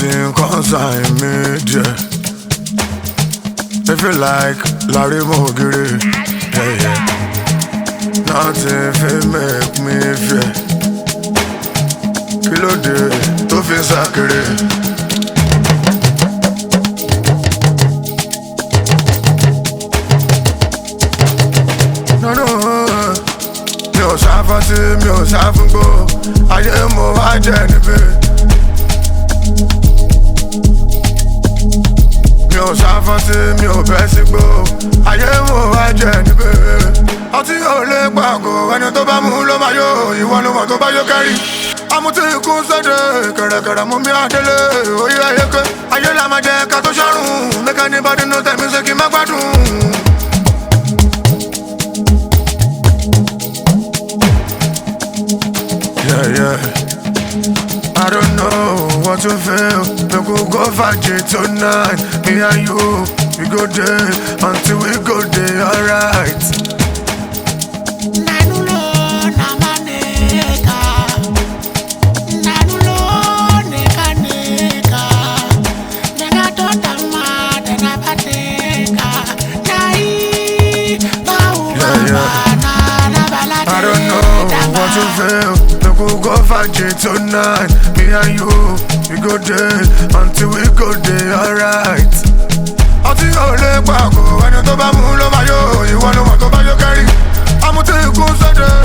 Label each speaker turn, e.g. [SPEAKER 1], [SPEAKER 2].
[SPEAKER 1] Nothing consign me, yeah. If you like, Larry Mogiri, yeah, yeah. Nothing fit make me fear. Kilo de, to fi sakere. Mi ò sáfọ́tí, mi ò sáfúngbó, ayé mo wá jẹ́ níbẹ̀. Mi ò sáfọ́tí, mi ò bẹ́ sígbó, ayé mo wá jẹ́ níbẹ̀. Ọtí ò lè pàgọ́, ẹni tó bá mú ló máa yó, ìwọ ló mọ̀ tó bá yó kẹ́rì. Amútí ikú sọ́dẹ̀, kẹ̀rẹ̀kẹ̀rẹ̀ mú mi àdélé, oyè ayéké. Ayé la máa jẹ ká tó ṣọ́run, make anybody know tẹ̀mí ṣe kí n má gbádùn. Yeah, I don't know what to feel. We could go find it tonight. Me and you, we go there until we go there, alright. I don't know what to feel. We go find it tonight. Me and you, we go there until we go there, alright. Ọtí ò lè pàgọ́, ẹni tó bá mú ló máa yó, ìwọ ló mọ̀ tó bá yó kẹ́rì. Amútí ikú sọ́dẹ̀.